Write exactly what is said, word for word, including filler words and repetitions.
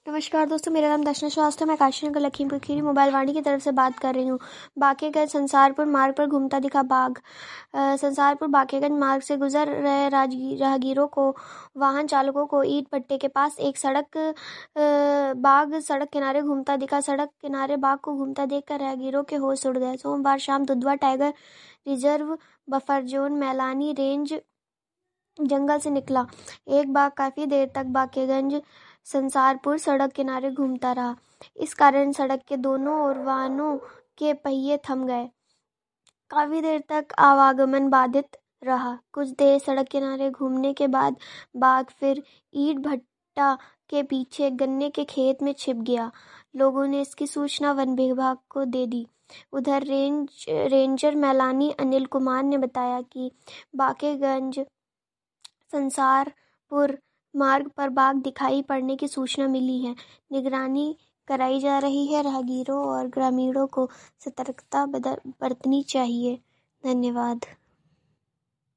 नमस्कार दोस्तों, मेरा नाम दर्शना श्रीवास्तव, मैं काशी नगर लखीमपुर खीरी मोबाइल वाणी की तरफ से बात कर रही हूँ। बांकेगंज संसारपुर मार्ग पर घूमता दिखा बाघ। अ, संसारपुर बांकेगंज मार्ग से गुजर रहे राजगी- राहगीरों को वाहन चालकों को ईंट भट्टे के पास एक सड़क अ, बाघ सड़क किनारे घूमता दिखा। सड़क किनारे बाघ को घूमता देखकर राहगीरों के होश उड़ गए। सोमवार शाम Dudhwa tiger reserve buffer zone Mailani range जंगल से निकला एक बाघ काफी देर तक बांकेगंज संसारपुर सड़क किनारे घूमता रहा। इस कारण सड़क के दोनों ओर वाहनों के पहिए थम गए। काफी देर तक आवागमन बाधित रहा। कुछ देर सड़क किनारे घूमने के बाद बाघ फिर ईंट भट्टा के पीछे गन्ने के खेत में छिप गया। लोगों ने इसकी सूचना वन विभाग को दे दी। उधर रेंज रेंजर मैलानी अनिल कुमार ने बताया कि बांकेगंज संसारपुर मार्ग पर बाघ दिखाई पड़ने की सूचना मिली है। निगरानी कराई जा रही है। राहगीरों और ग्रामीणों को सतर्कता बरतनी चाहिए। धन्यवाद।